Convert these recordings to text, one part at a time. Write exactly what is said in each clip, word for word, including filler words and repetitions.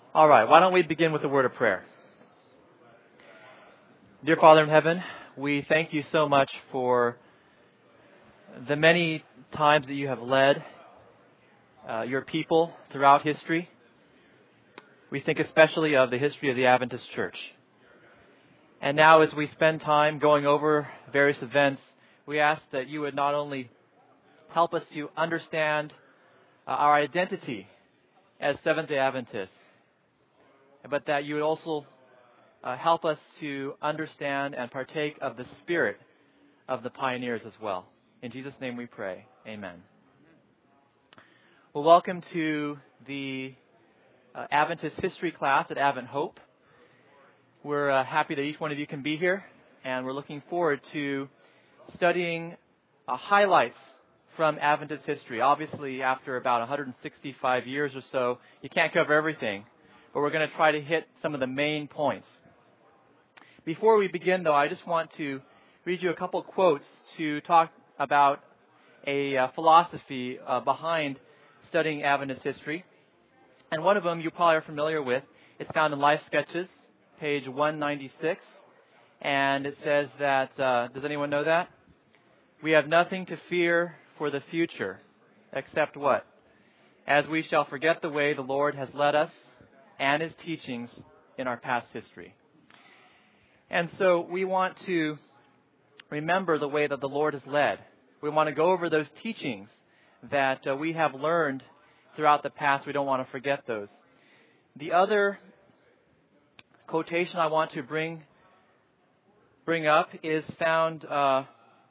All right, why don't we begin with a word of prayer? Dear Father in heaven, we thank you so much for the many times that you have led uh, your people throughout history. We think especially of the history of the Adventist Church. And now as we spend time going over various events, we ask that you would not only help us to understand uh, our identity as Seventh-day Adventists, but that you would also uh, help us to understand and partake of the spirit of the pioneers as well. In Jesus' name we pray. Amen. Well, welcome to the uh, Adventist history class at Advent Hope. We're uh, happy that each one of you can be here, and we're looking forward to studying uh, highlights from Adventist history. Obviously, after about one hundred sixty-five years or so, you can't cover everything, but we're going to try to hit some of the main points. Before we begin, though, I just want to read you a couple quotes to talk about a uh, philosophy uh, behind studying Adventist history. And one of them you probably are familiar with. It's found in Life Sketches, page one ninety-six. And it says that, uh, does anyone know that? We have nothing to fear for the future, except what? As we shall forget the way the Lord has led us and His teachings in our past history. And so we want to remember the way that the Lord has led. We want to go over those teachings that uh, we have learned throughout the past. We don't want to forget those. The other quotation I want to bring bring up is found, uh,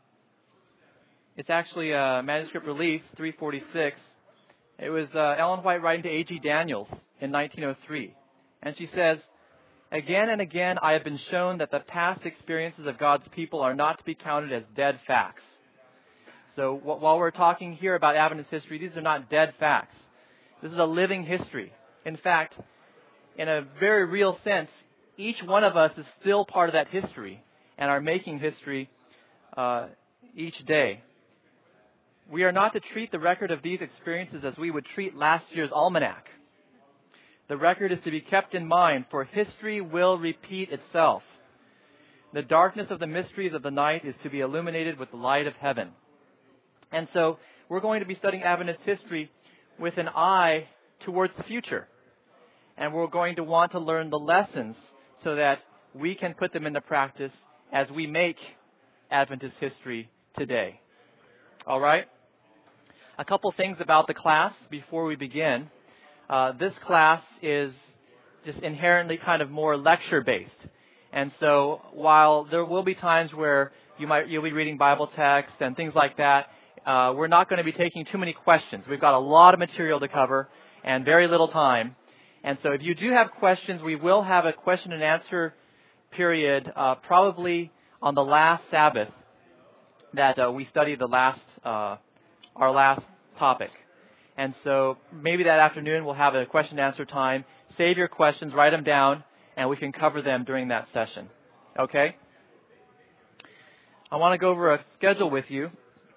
it's actually a manuscript release, three forty-six. It was uh, Ellen White writing to A G Daniels in nineteen oh three. And she says, "Again and again I have been shown that the past experiences of God's people are not to be counted as dead facts." So wh- while we're talking here about Adventist history, these are not dead facts. This is a living history. In fact, in a very real sense, each one of us is still part of that history and are making history uh, each day. We are not to treat the record of these experiences as we would treat last year's almanac. The record is to be kept in mind, for history will repeat itself. The darkness of the mysteries of the night is to be illuminated with the light of heaven. And so we're going to be studying Adventist history with an eye towards the future. And we're going to want to learn the lessons so that we can put them into practice as we make Adventist history today. All right? A couple things about the class before we begin. Uh, this class is just inherently kind of more lecture-based. And so while there will be times where you might, you'll be reading Bible texts and things like that, uh, we're not going to be taking too many questions. We've got a lot of material to cover and very little time. And so if you do have questions, we will have a question and answer period uh, probably on the last Sabbath that uh, we study the last uh, our last topic. And so maybe that afternoon we'll have a question and answer time. Save your questions, write them down, and we can cover them during that session. Okay? I want to go over a schedule with you.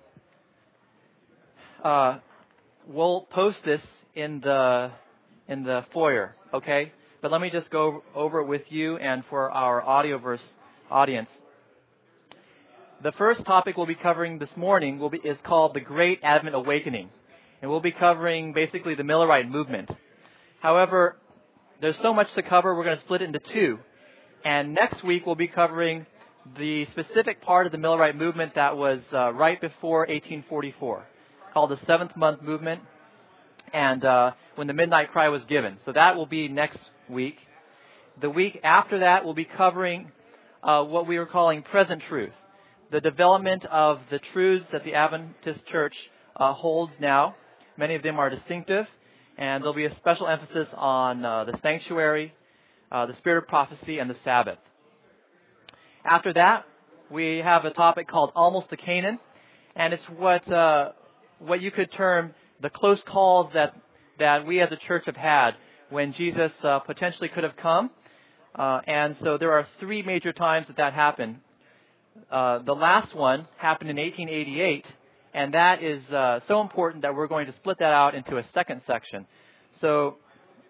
Uh, we'll post this in the in the foyer, okay? But let me just go over it with you and for our audioverse audience. The first topic we'll be covering this morning will be, is called the Great Advent Awakening. And we'll be covering basically the Millerite movement. However, there's so much to cover, we're going to split it into two. And next week we'll be covering the specific part of the Millerite movement that was uh, right before eighteen forty-four, called the Seventh Month Movement, and uh, when the Midnight Cry was given. So that will be next week. The week after that we'll be covering uh, what we were calling present truth. The development of the truths that the Adventist Church uh, holds now. Many of them are distinctive, and there'll be a special emphasis on uh, the sanctuary, uh, the spirit of prophecy, and the Sabbath. After that, we have a topic called Almost to Canaan, and it's what uh, what you could term the close calls that, that we as a church have had when Jesus uh, potentially could have come. Uh, and so there are three major times that that happened. Uh, the last one happened in eighteen eighty-eight, and that is uh, so important that we're going to split that out into a second section. So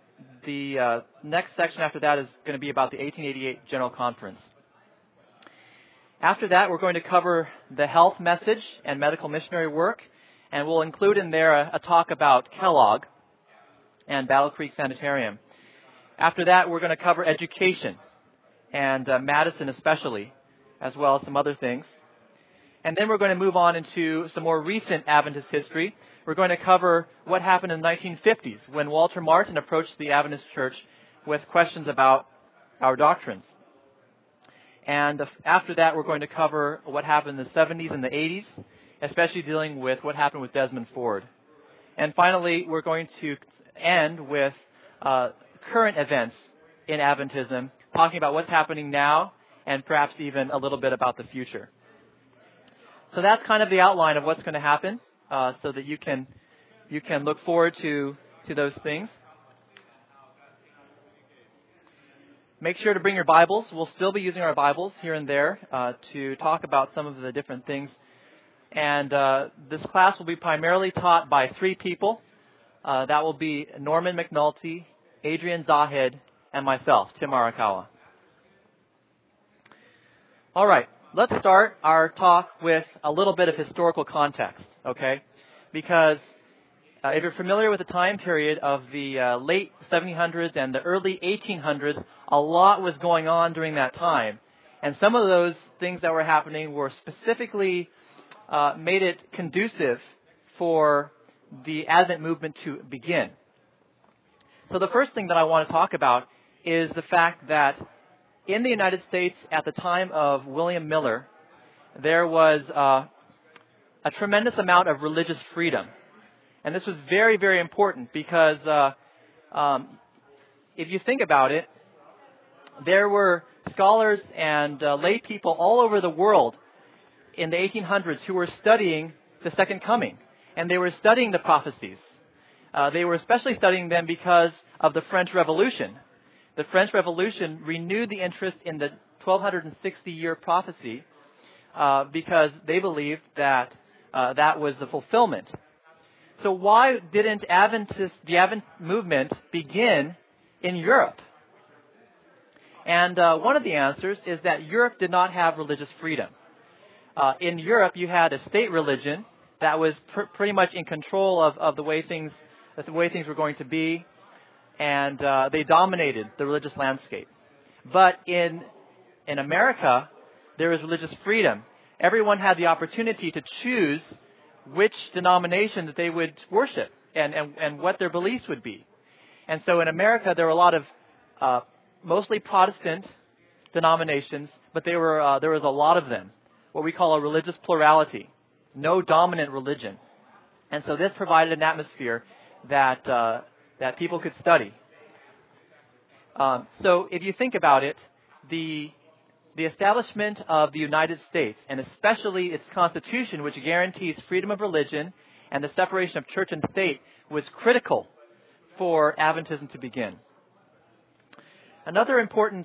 the uh, next section after that is going to be about the eighteen eighty-eight General Conference. After that, we're going to cover the health message and medical missionary work, and we'll include in there a, a talk about Kellogg and Battle Creek Sanitarium. After that, we're going to cover education, and uh, Madison especially, as well as some other things. And then we're going to move on into some more recent Adventist history. We're going to cover what happened in the nineteen fifties when Walter Martin approached the Adventist Church with questions about our doctrines. And after that, we're going to cover what happened in the seventies and the eighties, especially dealing with what happened with Desmond Ford. And finally, we're going to end with uh, current events in Adventism, talking about what's happening now and perhaps even a little bit about the future. So that's kind of the outline of what's going to happen, uh, so that you can you can look forward to, to those things. Make sure to bring your Bibles. We'll still be using our Bibles here and there uh, to talk about some of the different things. And uh, this class will be primarily taught by three people. Uh, that will be Norman McNulty, Adrian Zahed, and myself, Tim Arakawa. All right, let's start our talk with a little bit of historical context, okay? Because uh, if you're familiar with the time period of the uh, late seventeen hundreds and the early eighteen hundreds, a lot was going on during that time. And some of those things that were happening were specifically uh, made it conducive for the Advent movement to begin. So the first thing that I want to talk about is the fact that in the United States at the time of William Miller, there was uh, a tremendous amount of religious freedom. And this was very, very important because uh, um, if you think about it, there were scholars and uh, lay people all over the world in the eighteen hundreds who were studying the Second Coming. And they were studying the prophecies. Uh, they were especially studying them because of the French Revolution. The French Revolution renewed the interest in the twelve sixty year prophecy uh, because they believed that uh, that was the fulfillment. So why didn't Adventist, the Advent movement begin in Europe? And uh, one of the answers is that Europe did not have religious freedom. Uh, in Europe, you had a state religion that was pr- pretty much in control of, of the way things, the way things were going to be, and uh, they dominated the religious landscape. But in in America, there was religious freedom. Everyone had the opportunity to choose which denomination that they would worship and, and, and what their beliefs would be. And so in America, there were a lot of uh, mostly Protestant denominations, but they were uh, there was a lot of them, what we call a religious plurality, no dominant religion. And so this provided an atmosphere that uh, that people could study. Um, so if you think about it, the the establishment of the United States, and especially its Constitution, which guarantees freedom of religion and the separation of church and state, was critical for Adventism to begin. Another important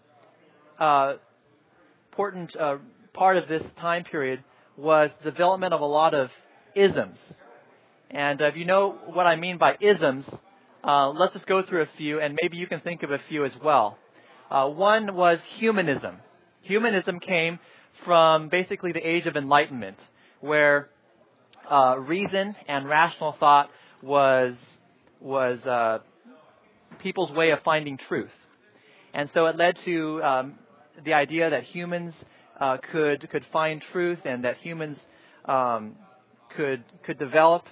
uh, important uh, part of this time period was the development of a lot of isms. And uh, if you know what I mean by isms, uh, let's just go through a few, and maybe you can think of a few as well. Uh, one was humanism. Humanism came from basically the Age of Enlightenment, where uh, reason and rational thought was was uh, people's way of finding truth. And so it led to um, the idea that humans uh, could could find truth, and that humans um, could could develop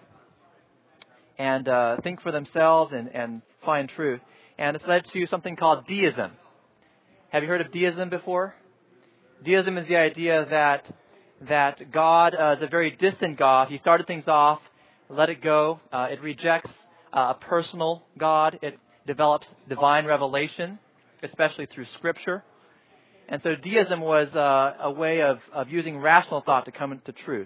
and uh, think for themselves and, and find truth. And it's led to something called deism. Have you heard of deism before? Deism is the idea that that God uh, is a very distant God. He started things off, let it go. Uh, it rejects uh, a personal God. It develops divine revelation, especially through Scripture. And so deism was uh, a way of, of using rational thought to come into truth.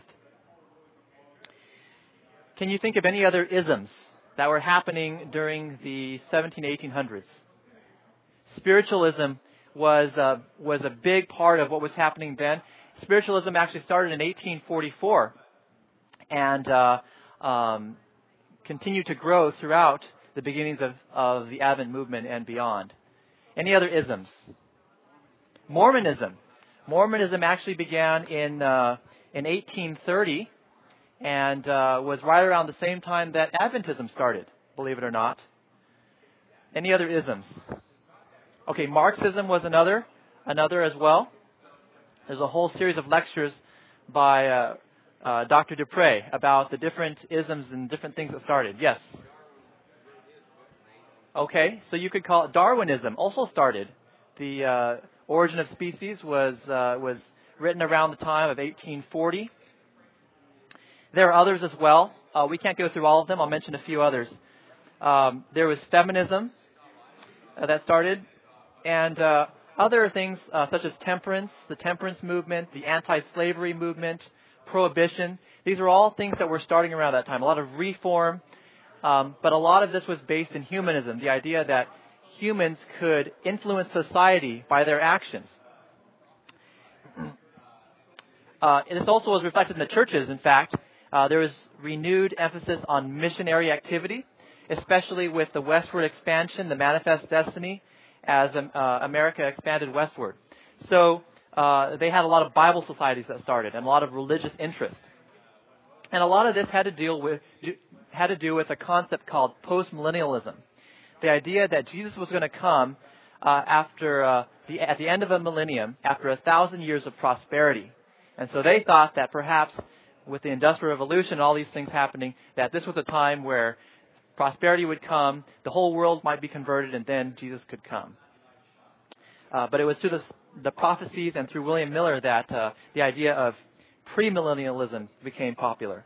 Can you think of any other isms that were happening during the seventeen, eighteen hundreds? Spiritualism was uh, was a big part of what was happening then. Spiritualism actually started in eighteen forty-four and uh, um, continued to grow throughout the beginnings of, of the Advent movement and beyond. Any other isms? Mormonism. Mormonism actually began in uh, in eighteen thirty and uh, was right around the same time that Adventism started, believe it or not. Any other isms? Okay, Marxism was another, another as well. There's a whole series of lectures by uh, uh, Doctor Dupre about the different isms and different things that started. Yes? Okay, so you could call it Darwinism. Also started. The uh, Origin of Species was uh, was written around the time of eighteen forty. There are others as well. Uh, we can't go through all of them. I'll mention a few others. Um, there was feminism uh, that started, and uh, other things uh, such as temperance, the temperance movement, the anti-slavery movement, prohibition. These are all things that were starting around that time. A lot of reform, um, but a lot of this was based in humanism, the idea that humans could influence society by their actions. Uh, this also was reflected in the churches, in fact. Uh, there was renewed emphasis on missionary activity, especially with the westward expansion, the manifest destiny, as um, uh, America expanded westward. So uh, they had a lot of Bible societies that started and a lot of religious interest. And a lot of this had to deal with had to do with a concept called postmillennialism. The idea that Jesus was going to come uh, after uh, the, at the end of a millennium, after a thousand years of prosperity. And so they thought that perhaps with the Industrial Revolution and all these things happening, that this was a time where prosperity would come, the whole world might be converted, and then Jesus could come. Uh, but it was through the, the prophecies and through William Miller that uh, the idea of premillennialism became popular.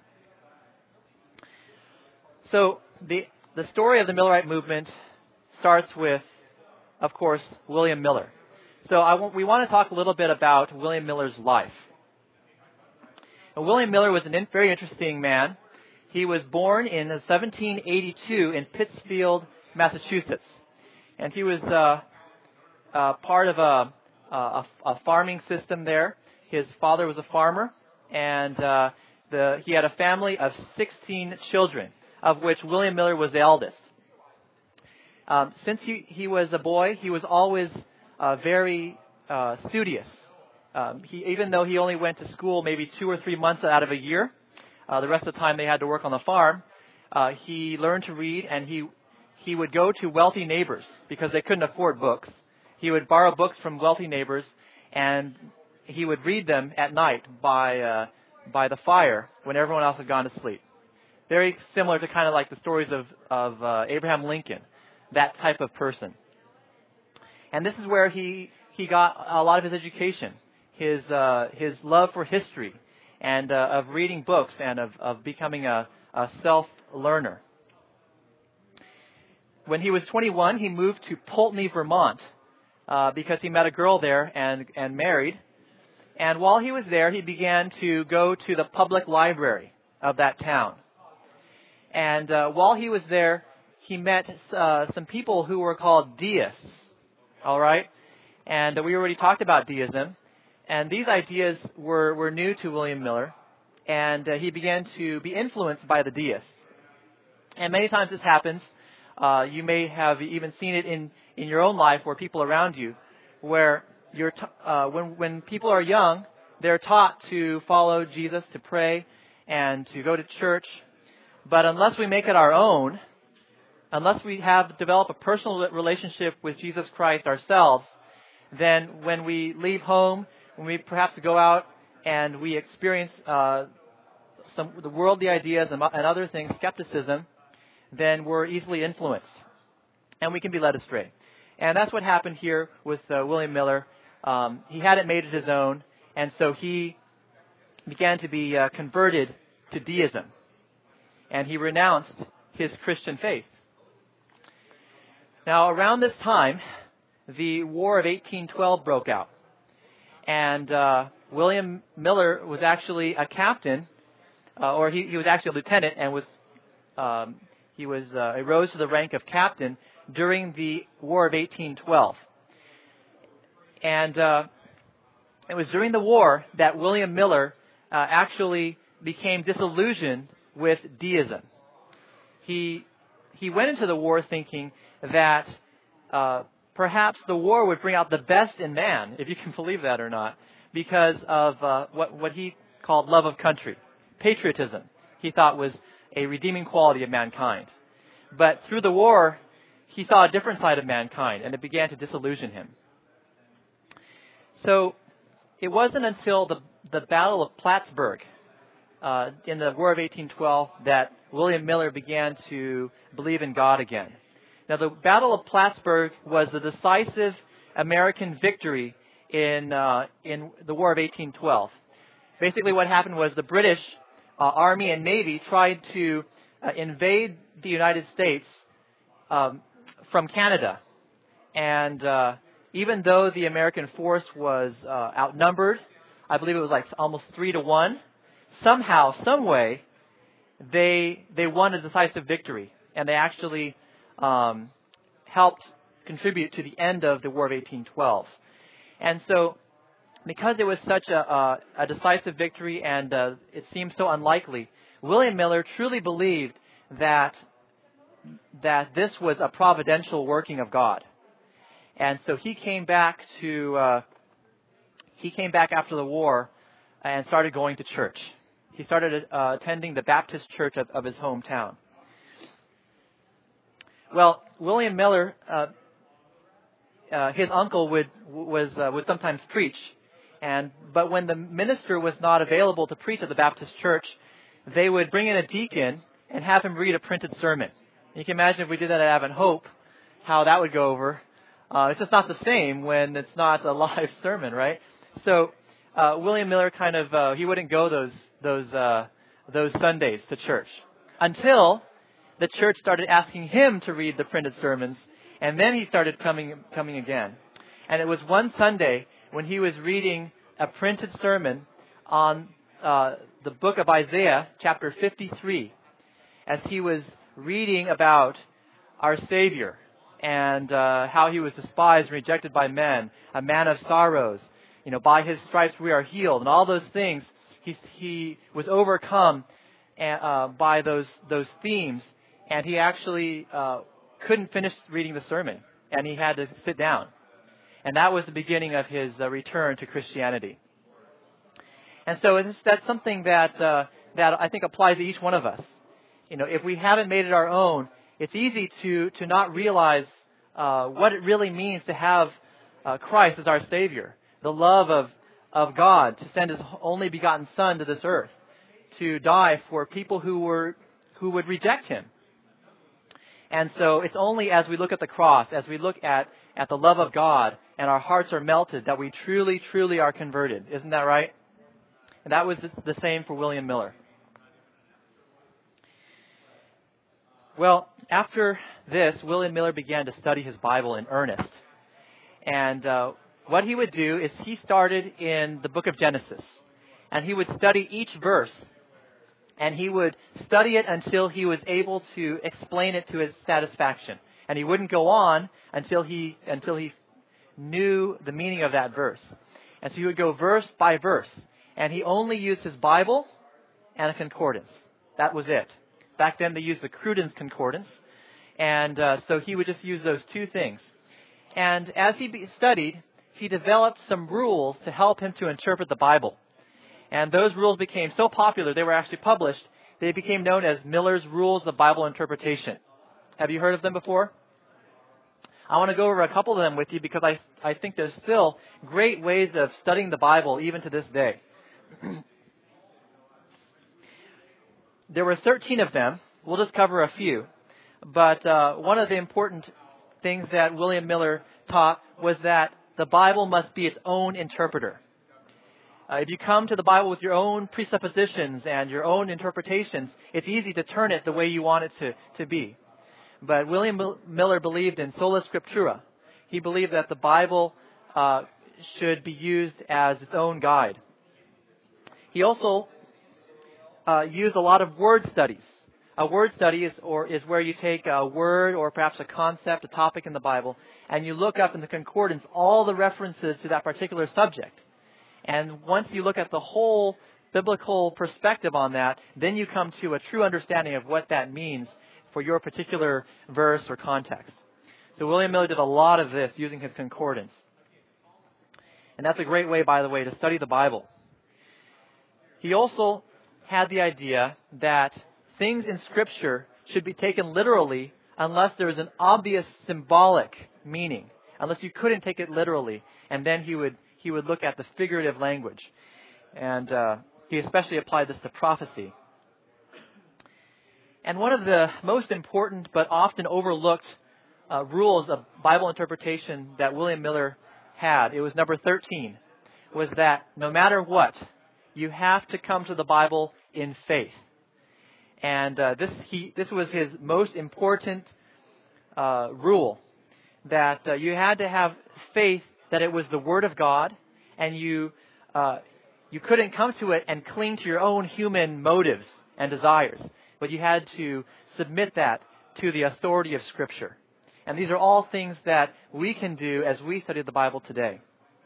So the the story of the Millerite movement starts with, of course, William Miller. So I want, we want to talk a little bit about William Miller's life. Now, William Miller was a in, very interesting man. He was born in seventeen eighty-two in Pittsfield, Massachusetts. And he was uh, uh, part of a, a, a farming system there. His father was a farmer, and uh, the, he had a family of sixteen children, of which William Miller was the eldest. Um, since he, he was a boy, he was always uh, very uh, studious. Um, he, even though he only went to school maybe two or three months out of a year, uh, the rest of the time they had to work on the farm, uh, he learned to read, and he he would go to wealthy neighbors because they couldn't afford books. He would borrow books from wealthy neighbors, and he would read them at night by uh, by the fire when everyone else had gone to sleep. Very similar to kind of like the stories of, of uh, Abraham Lincoln, that type of person. And this is where he, he got a lot of his education, his uh, his love for history, and uh, of reading books and of, of becoming a, a self-learner. When he was twenty-one, he moved to Pulteney, Vermont, uh, because he met a girl there and, and married. And while he was there, he began to go to the public library of that town. And uh, while he was there, he met uh, some people who were called deists, all right? And uh, we already talked about deism. And these ideas were, were new to William Miller, and uh, he began to be influenced by the deists. And many times this happens. Uh, you may have even seen it in, in your own life or people around you, where you're t- uh, when, when people are young, they're taught to follow Jesus, to pray, and to go to church. But unless we make it our own, unless we have developed a personal relationship with Jesus Christ ourselves, then when we leave home, when we perhaps go out and we experience uh, some the worldly ideas and, and other things, skepticism, then we're easily influenced, and we can be led astray. And that's what happened here with uh, William Miller. Um, he hadn't made it his own, and so he began to be uh, converted to deism. And he renounced his Christian faith. Now, around this time, the War of eighteen twelve broke out. And uh, William Miller was actually a captain, uh, or he, he was actually a lieutenant, and was um, he was uh, he rose to the rank of captain during the War of eighteen twelve. And uh, it was during the war that William Miller uh, actually became disillusioned with deism. He he went into the war thinking that uh, perhaps the war would bring out the best in man, if you can believe that or not, because of uh, what, what he called love of country, patriotism. He thought was a redeeming quality of mankind. But through the war, he saw a different side of mankind, and it began to disillusion him. So it wasn't until the, the Battle of Plattsburgh uh, in the War of eighteen twelve that William Miller began to believe in God again. Now, the Battle of Plattsburgh was the decisive American victory in uh, in the War of eighteen twelve. Basically, what happened was the British uh, Army and Navy tried to uh, invade the United States um, from Canada. And uh, even though the American force was uh, outnumbered, I believe it was like almost three to one, somehow, some way, they they won a decisive victory. And they actually um, helped contribute to the end of the War of eighteen twelve. And so, because it was such a, a, a decisive victory and uh, it seemed so unlikely, William Miller truly believed that that this was a providential working of God. And so he came back to uh, he came back after the war and started going to church. He started uh, attending the Baptist church of, of his hometown. Well, William Miller, uh, uh, his uncle would was uh, would sometimes preach, and but when the minister was not available to preach at the Baptist church, they would bring in a deacon and have him read a printed sermon. You can imagine if we did that at Advent Hope, how that would go over. Uh, it's just not the same when it's not a live sermon, right? So uh, William Miller kind of uh, he wouldn't go those those uh, those Sundays to church until the church started asking him to read the printed sermons, and then he started coming coming again. And it was one Sunday when he was reading a printed sermon on uh, the book of Isaiah, chapter fifty-three, as he was reading about our Savior and uh, how he was despised and rejected by men, a man of sorrows. You know, by his stripes we are healed, and all those things. He he was overcome uh, by those those themes, and he actually uh, couldn't finish reading the sermon, and he had to sit down. And that was the beginning of his uh, return to Christianity. And so it's, that's something that uh, that I think applies to each one of us. You know, if we haven't made it our own, it's easy to to not realize uh, what it really means to have uh, Christ as our Savior, the love of of God to send His only begotten Son to this earth to die for people who were who would reject Him. And so it's only as we look at the cross, as we look at at the love of God, and our hearts are melted, that we truly, truly are converted. Isn't that right? And that was the same for William Miller. Well, after this, William Miller began to study his Bible in earnest. And uh, what he would do is he started in the book of Genesis. And he would study each verse. And he would study it until he was able to explain it to his satisfaction. And he wouldn't go on until he until he knew the meaning of that verse. And so he would go verse by verse. And he only used his Bible and a concordance. That was it. Back then they used the Cruden's Concordance. And uh, so he would just use those two things. And as he be- studied, he developed some rules to help him to interpret the Bible. And those rules became so popular, they were actually published, they became known as Miller's Rules of Bible Interpretation. Have you heard of them before? I want to go over a couple of them with you because I, I think there's still great ways of studying the Bible even to this day. There were thirteen of them. We'll just cover a few. But uh, one of the important things that William Miller taught was that the Bible must be its own interpreter. Uh, if you come to the Bible with your own presuppositions and your own interpretations, it's easy to turn it the way you want it to, to be. But William Miller believed in sola scriptura. He believed that the Bible uh, should be used as its own guide. He also uh, used a lot of word studies. A word study is, or, is where you take a word or perhaps a concept, a topic in the Bible, and you look up in the concordance all the references to that particular subject. And once you look at the whole biblical perspective on that, then you come to a true understanding of what that means for your particular verse or context. So William Miller did a lot of this using his concordance. And that's a great way, by the way, to study the Bible. He also had the idea that things in Scripture should be taken literally unless there is an obvious symbolic meaning, unless you couldn't take it literally. And then he would he would look at the figurative language. And uh, he especially applied this to prophecy. And one of the most important but often overlooked uh, rules of Bible interpretation that William Miller had, it was number thirteen, was that no matter what, you have to come to the Bible in faith. And uh, this he this was his most important uh, rule, that uh, you had to have faith that it was the Word of God, and you uh, you couldn't come to it and cling to your own human motives and desires, but you had to submit that to the authority of Scripture. And these are all things that we can do as we study the Bible today.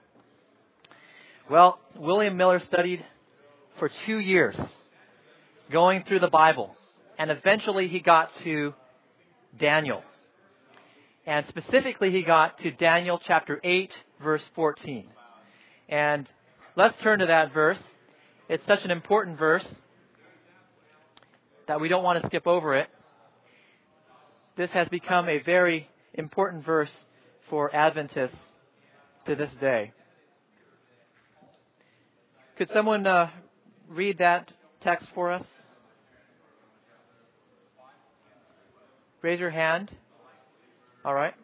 Well, William Miller studied for two years, going through the Bible. And eventually he got to Daniel. And specifically he got to Daniel chapter eight, verse fourteen. And let's turn to that verse. It's such an important verse that we don't want to skip over it. This has become a very important verse for Adventists to this day. Could someone uh, read that text for us? Raise your hand. All right.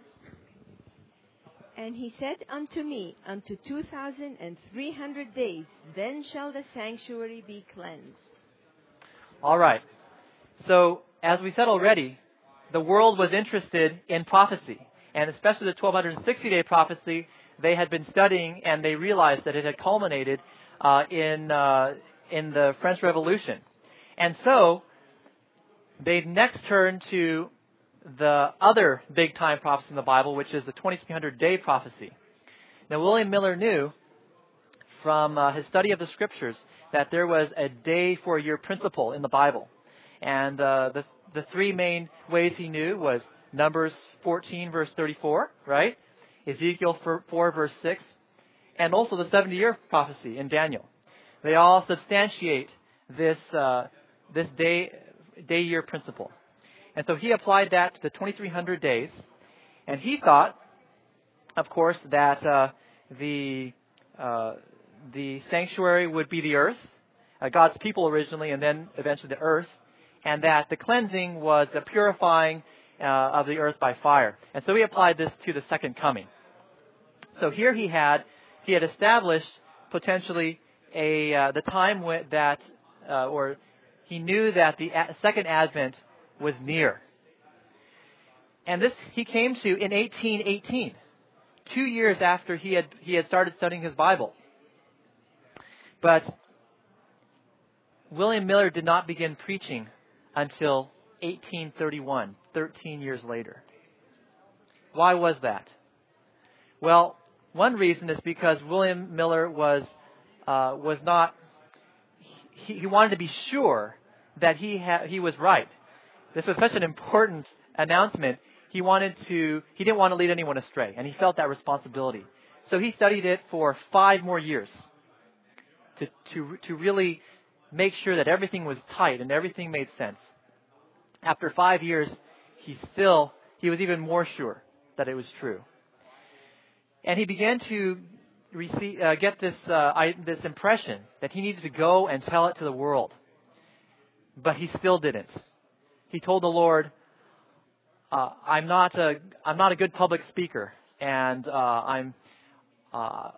And he said unto me, unto two thousand and three hundred days, then shall the sanctuary be cleansed. All right. So, as we said already, the world was interested in prophecy, and especially the twelve sixty day prophecy they had been studying, and they realized that it had culminated uh, in uh, in the French Revolution. And so, they next turned to the other big-time prophecy in the Bible, which is the twenty-three hundred day prophecy. Now, William Miller knew from uh, his study of the Scriptures that there was a day-for-a-year principle in the Bible. And uh, the the three main ways he knew was Numbers fourteen, verse thirty-four, right? Ezekiel four, verse six, and also the seventy-year prophecy in Daniel. They all substantiate this uh, this day day-year principle. And so he applied that to the twenty-three hundred days, and he thought, of course, that uh, the uh, the sanctuary would be the earth, uh, God's people originally, and then eventually the earth, and that the cleansing was the purifying uh, of the earth by fire. And so he applied this to the second coming. So here he had he had established potentially a uh, the time when that uh, or he knew that the a- second advent was near. And this he came to in eighteen eighteen, two years after he had he had started studying his Bible. But William Miller did not begin preaching until eighteen thirty-one, thirteen years later. Why was that? Well, one reason is because William Miller was uh, was not he, he wanted to be sure that he ha- he was right. This was such an important announcement. He wanted to, he didn't want to lead anyone astray, and he felt that responsibility. So he studied it for five more years to, to, to really make sure that everything was tight and everything made sense. After five years, he still, he was even more sure that it was true. And he began to receive, uh, get this, uh, I, this impression that he needed to go and tell it to the world. But he still didn't. He told the Lord, uh, "I'm not a I'm not a good public speaker, and uh, I'm uh,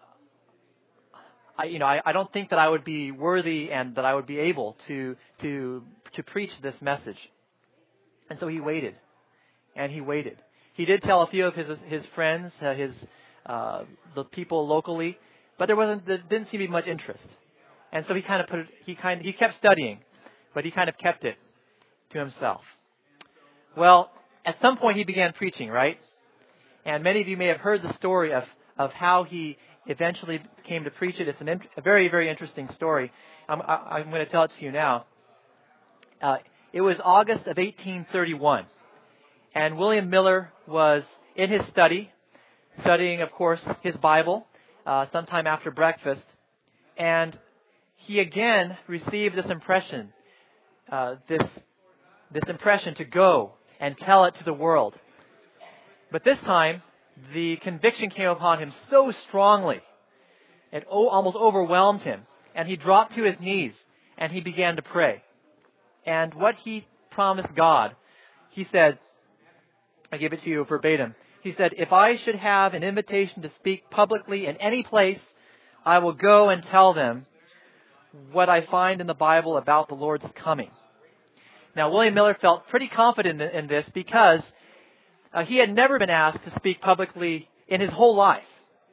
I you know I, I don't think that I would be worthy and that I would be able to to to preach this message." And so he waited, and he waited. He did tell a few of his his friends, uh, his uh, the people locally, but there wasn't there didn't seem to be much interest. And so he kind of put it, he kind of, he kept studying, but he kind of kept it to himself. Well, at some point he began preaching, right? And many of you may have heard the story of, of how he eventually came to preach it. It's an, a very, very interesting story. I'm, I'm going to tell it to you now. Uh, It was August of eighteen thirty-one. And William Miller was in his study, studying, of course, his Bible, uh, sometime after breakfast. And he again received this impression, uh, this, this impression to go and tell it to the world. But this time, the conviction came upon him so strongly, it o- almost overwhelmed him. And he dropped to his knees and he began to pray. And what he promised God, he said, I give it to you verbatim. He said, if I should have an invitation to speak publicly in any place, I will go and tell them what I find in the Bible about the Lord's coming. Now, William Miller felt pretty confident in this because uh, he had never been asked to speak publicly in his whole life.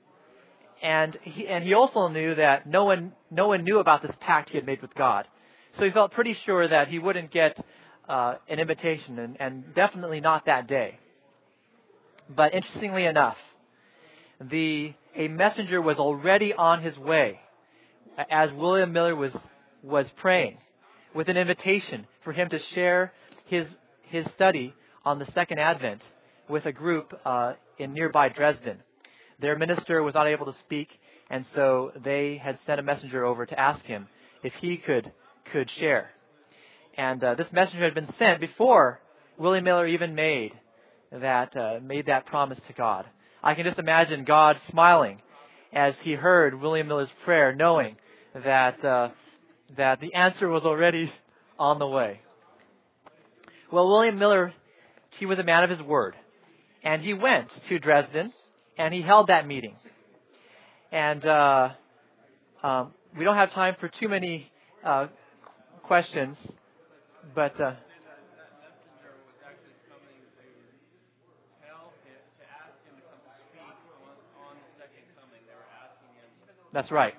And he, and he also knew that no one, no one knew about this pact he had made with God. So he felt pretty sure that he wouldn't get uh, an invitation, and, and definitely not that day. But interestingly enough, the a messenger was already on his way as William Miller was was praying with an invitation for him to share his his study on the Second Advent with a group uh, in nearby Dresden. Their minister was not able to speak, and so they had sent a messenger over to ask him if he could could share. And uh, this messenger had been sent before William Miller even made that uh, made that promise to God. I can just imagine God smiling as he heard William Miller's prayer, knowing that uh, that the answer was already on the way. Well, William Miller, he was a man of his word, and he went to Dresden and he held that meeting. And uh, um, we don't have time for too many uh, questions, but. Uh, That's right.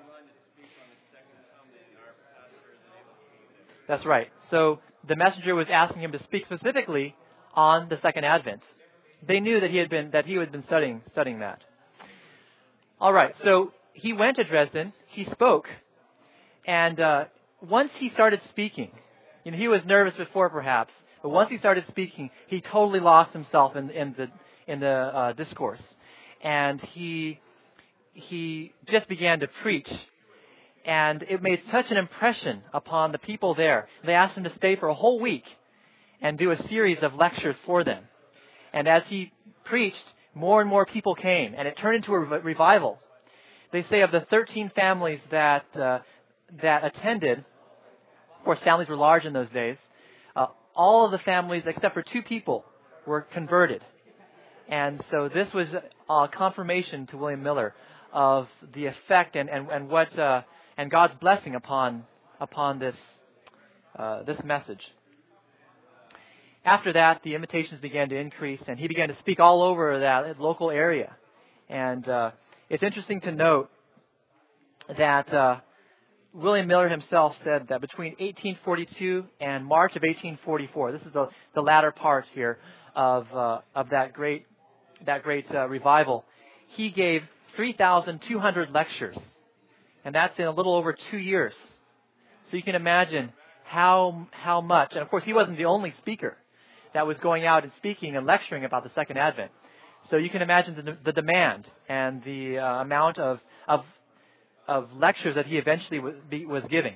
That's right. So the messenger was asking him to speak specifically on the Second Advent. They knew that he had been that he had been studying studying that. All right. So he went to Dresden. He spoke, and uh, once he started speaking, you know, he was nervous before perhaps, but once he started speaking, he totally lost himself in, in the in the uh, discourse, and he. He just began to preach, and it made such an impression upon the people there. They asked him to stay for a whole week and do a series of lectures for them. And as he preached, more and more people came, and it turned into a revival. They say of the thirteen families that uh, that attended, of course, families were large in those days, uh, all of the families except for two people were converted. And so this was a confirmation to William Miller of the effect and, and, and what uh, and God's blessing upon upon this uh, this message. After that, the invitations began to increase, and he began to speak all over that local area. And uh, it's interesting to note that uh, William Miller himself said that between eighteen forty-two and March of eighteen forty-four, this is the, the latter part here of uh, of that great that great uh, revival, he gave three thousand two hundred lectures, and that's in a little over two years. So you can imagine how how much, and of course he wasn't the only speaker that was going out and speaking and lecturing about the Second Advent. So you can imagine the, the demand and the uh, amount of, of of lectures that he eventually was, be, was giving.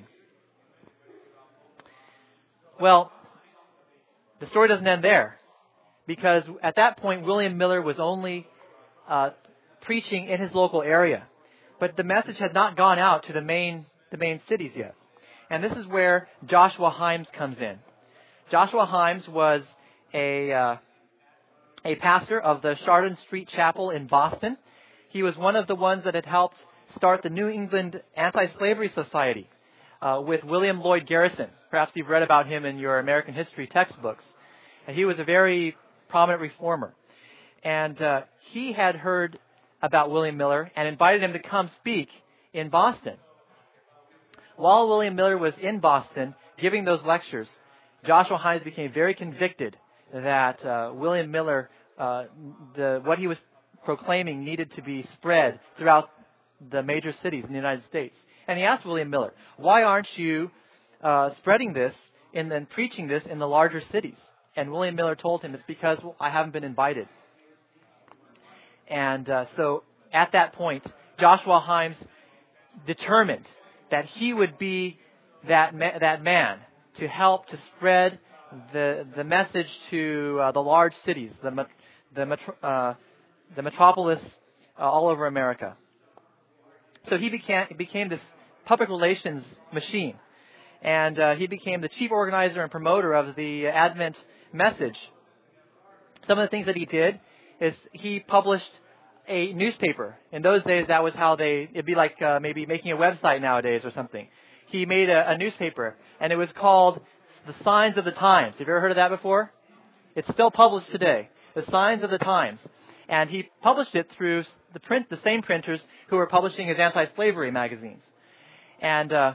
Well, the story doesn't end there, because at that point William Miller was only uh, preaching in his local area, but the message had not gone out to the main the main cities yet. And this is where Joshua Himes comes in. Joshua Himes was a uh, a pastor of the Chardon Street Chapel in Boston. He was one of the ones that had helped start the New England Anti-Slavery Society uh, with William Lloyd Garrison. Perhaps you've read about him in your American history textbooks. And he was a very prominent reformer. And uh, he had heard about William Miller and invited him to come speak in Boston. While William Miller was in Boston giving those lectures, Joshua Himes became very convicted that uh, William Miller, uh, the, what he was proclaiming needed to be spread throughout the major cities in the United States. And he asked William Miller, why aren't you uh, spreading this in then preaching this in the larger cities. And William Miller told him, it's because well, I haven't been invited. And uh, so at that point, Joshua Himes determined that he would be that ma- that man to help to spread the the message to uh, the large cities, the met- the metro- uh, the metropolis uh, all over America. So he became became this public relations machine, and uh, he became the chief organizer and promoter of the Advent message. Some of the things that he did is he published a newspaper. In those days, that was how they, it'd be like uh, maybe making a website nowadays or something. He made a, a newspaper, and it was called The Signs of the Times. Have you ever heard of that before? It's still published today, The Signs of the Times. And he published it through the print, the same printers who were publishing his anti-slavery magazines. And uh,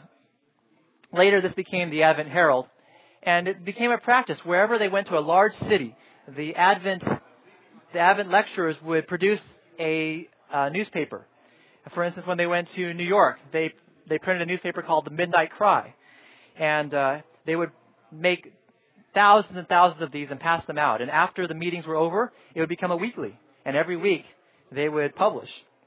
later this became the Advent Herald. And it became a practice. Wherever they went to a large city, the Advent, the Advent lecturers would produce a uh, newspaper. For instance, when they went to New York, they they printed a newspaper called The Midnight Cry. And uh, they would make thousands and thousands of these and pass them out. And after the meetings were over, it would become a weekly. And every week, they would publish.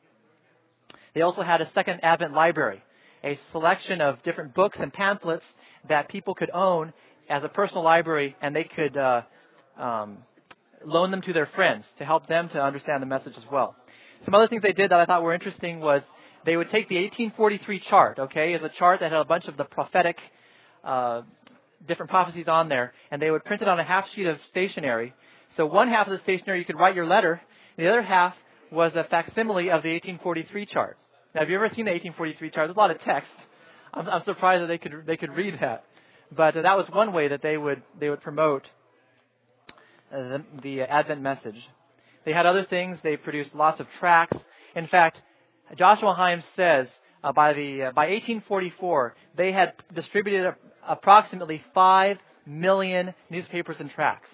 They also had a second Advent library, a selection of different books and pamphlets that people could own as a personal library, and they could uh, um, loan them to their friends to help them to understand the message as well. Some other things they did that I thought were interesting was they would take the eighteen forty-three chart, okay, as a chart that had a bunch of the prophetic uh, different prophecies on there, and they would print it on a half sheet of stationery. So one half of the stationery you could write your letter, the other half was a facsimile of the eighteen forty-three chart. Now, have you ever seen the eighteen forty-three chart? There's a lot of text. I'm, I'm surprised that they could they could read that, but uh, that was one way that they would they would promote uh, the, the Advent message. They had other things. They produced lots of tracts. In fact, Joshua Himes says uh, by the uh, by eighteen forty-four they had distributed a, approximately five million newspapers and tracts.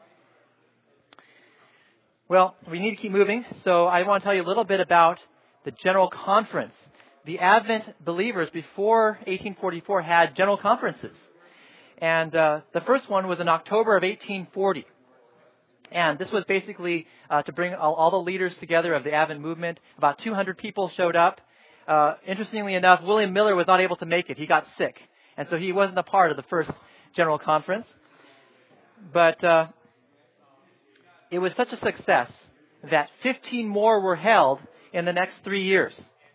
Well, we need to keep moving, so I want to tell you a little bit about the General Conference. The Advent believers before eighteen forty-four had general conferences. And uh, the first one was in October of eighteen forty. And this was basically uh, to bring all, all the leaders together of the Advent movement. About two hundred people showed up. Uh, interestingly enough, William Miller was not able to make it. He got sick. And so he wasn't a part of the first general conference. But uh, it was such a success that fifteen more were held in the next three years.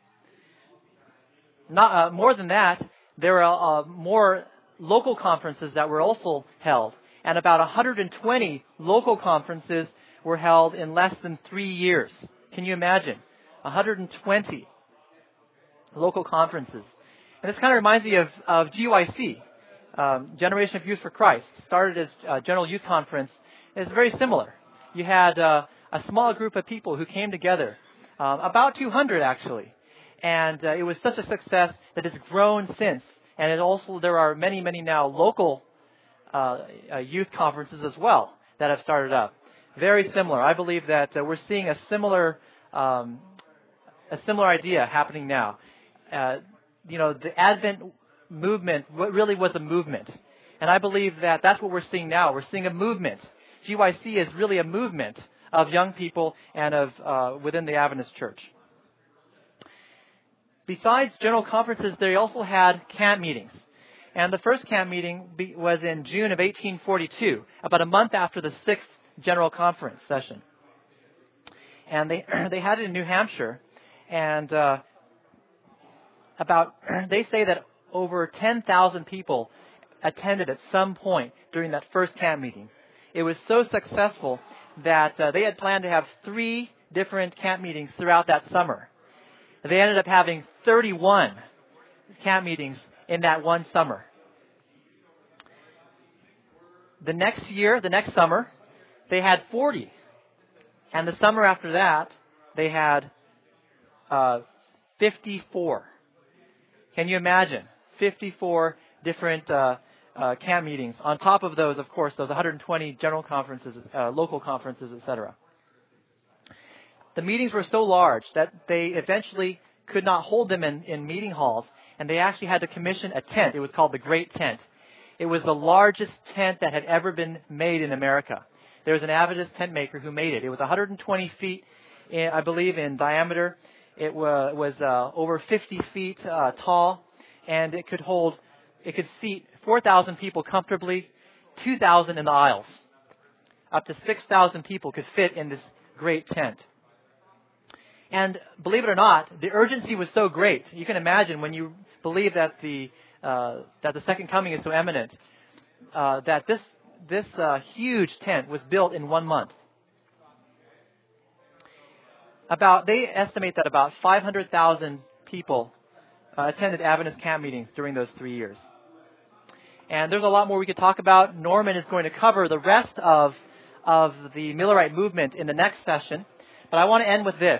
Not uh, more than that, there were uh, more local conferences that were also held. And about one hundred twenty local conferences were held in less than three years. Can you imagine? one hundred twenty local conferences. And this kind of reminds me of, of G Y C, um, Generation of Youth for Christ. Started as a General Youth Conference. It's very similar. You had uh, a small group of people who came together, um, about two hundred actually. And uh, it was such a success that it's grown since. And it also, there are many, many now local uh, uh, youth conferences as well that have started up. Very similar. I believe that uh, we're seeing a similar, um, a similar idea happening now. Uh, you know, the Advent movement really was a movement. And I believe that that's what we're seeing now. We're seeing a movement. G Y C is really a movement of young people and of uh, within the Adventist church. Besides general conferences, they also had camp meetings. And the first camp meeting be, was in June of eighteen forty-two, about a month after the sixth general conference session. And they they had it in New Hampshire. And uh, about they say that over ten thousand people attended at some point during that first camp meeting. It was so successful that uh, they had planned to have three different camp meetings throughout that summer. They ended up having thirty-one camp meetings in that one summer. The next year, the next summer, they had forty. And the summer after that, they had uh, fifty-four. Can you imagine? fifty-four different uh, uh, camp meetings. On top of those, of course, those one hundred twenty general conferences, uh, local conferences, et cetera. The meetings were so large that they eventually could not hold them in, in meeting halls, and they actually had to commission a tent. It was called the Great Tent. It was the largest tent that had ever been made in America. There was an Adventist tent maker who made it. It was one hundred twenty feet, in, I believe, in diameter. It wa- was uh, over fifty feet uh, tall, and it could hold, it could seat four thousand people comfortably, two thousand in the aisles. Up to six thousand people could fit in this great tent. And believe it or not, the urgency was so great. You can imagine when you believe that the uh, that the second coming is so imminent, uh, that this this uh, huge tent was built in one month. About they estimate that about five hundred thousand people uh, attended Adventist camp meetings during those three years. And there's a lot more we could talk about. Norman is going to cover the rest of of the Millerite movement in the next session. But I want to end with this.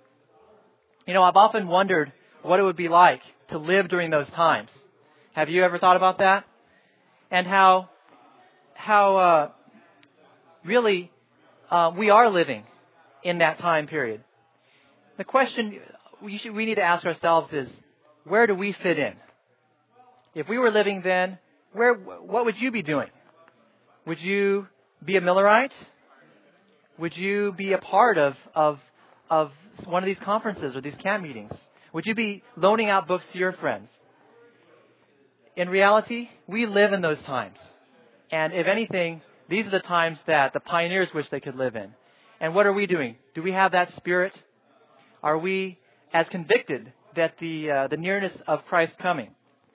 You know, I've often wondered what it would be like to live during those times. Have you ever thought about that? And how how uh, really uh, we are living in that time period. The question we should, we need to ask ourselves is, where do we fit in? If we were living then, where what would you be doing? Would you be a Millerite? Would you be a part of of of one of these conferences or these camp meetings? Would you be loaning out books to your friends? In reality, we live in those times. And if anything, these are the times that the pioneers wish they could live in. And what are we doing? Do we have that spirit? Are we as convicted that the uh, the nearness of Christ's coming?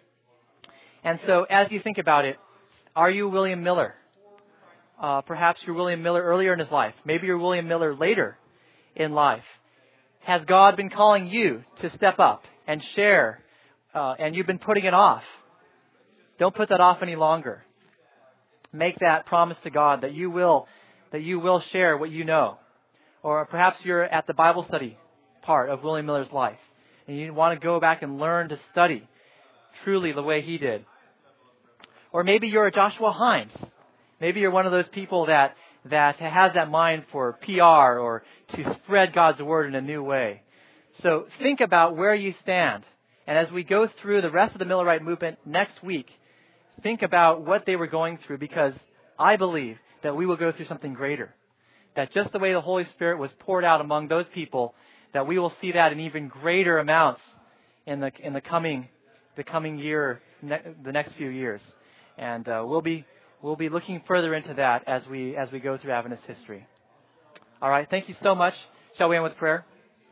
And so as you think about it, are you William Miller? Uh, perhaps you're William Miller earlier in his life. Maybe you're William Miller later in life. Has God been calling you to step up and share, uh, and you've been putting it off? Don't put that off any longer. Make that promise to God that you will that you will share what you know. Or perhaps you're at the Bible study part of William Miller's life, and you want to go back and learn to study truly the way he did. Or maybe you're a Joshua Himes. Maybe you're one of those people that, that has that mind for P R or to spread God's word in a new way. So think about where you stand. And as we go through the rest of the Millerite movement next week, think about what they were going through, because I believe that we will go through something greater. That just the way the Holy Spirit was poured out among those people, that we will see that in even greater amounts in the in the coming the coming year, ne- the next few years. And uh, we'll be we'll be looking further into that as we as we go through Adventist history. All right, thank you so much. Shall we end with prayer?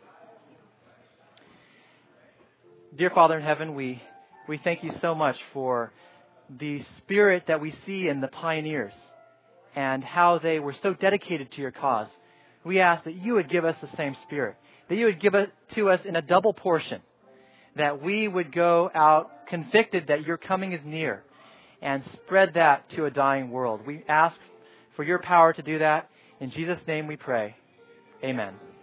Dear Father in heaven, we we thank you so much for the spirit that we see in the pioneers and how they were so dedicated to your cause. We ask that you would give us the same spirit, that you would give it to us in a double portion, that we would go out convicted that your coming is near and spread that to a dying world. We ask for your power to do that. In Jesus' name we pray. Amen.